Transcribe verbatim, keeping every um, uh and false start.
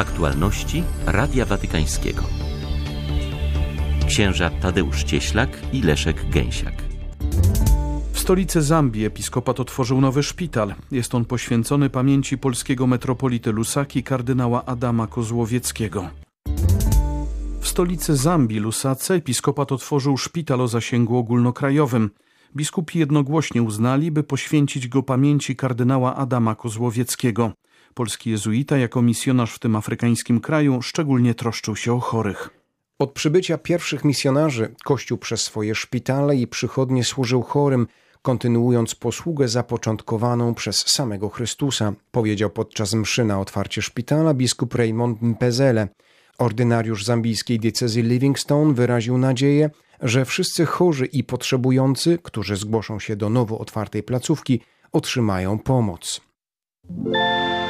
Aktualności Radia Watykańskiego. Księża Tadeusz Cieślak i Leszek Gęsiak. W stolicy Zambii episkopat otworzył nowy szpital. Jest on poświęcony pamięci polskiego metropolity Lusaki kardynała Adama Kozłowieckiego. W stolicy Zambii, Lusace, episkopat otworzył szpital o zasięgu ogólnokrajowym. Biskupi jednogłośnie uznali, by poświęcić go pamięci kardynała Adama Kozłowieckiego. Polski jezuita jako misjonarz w tym afrykańskim kraju szczególnie troszczył się o chorych. Od przybycia pierwszych misjonarzy Kościół przez swoje szpitale i przychodnie służył chorym, kontynuując posługę zapoczątkowaną przez samego Chrystusa, powiedział podczas mszy na otwarcie szpitala biskup Raymond Mpezele. Ordynariusz zambijskiej diecezji Livingstone wyraził nadzieję, że wszyscy chorzy i potrzebujący, którzy zgłoszą się do nowo otwartej placówki, otrzymają pomoc.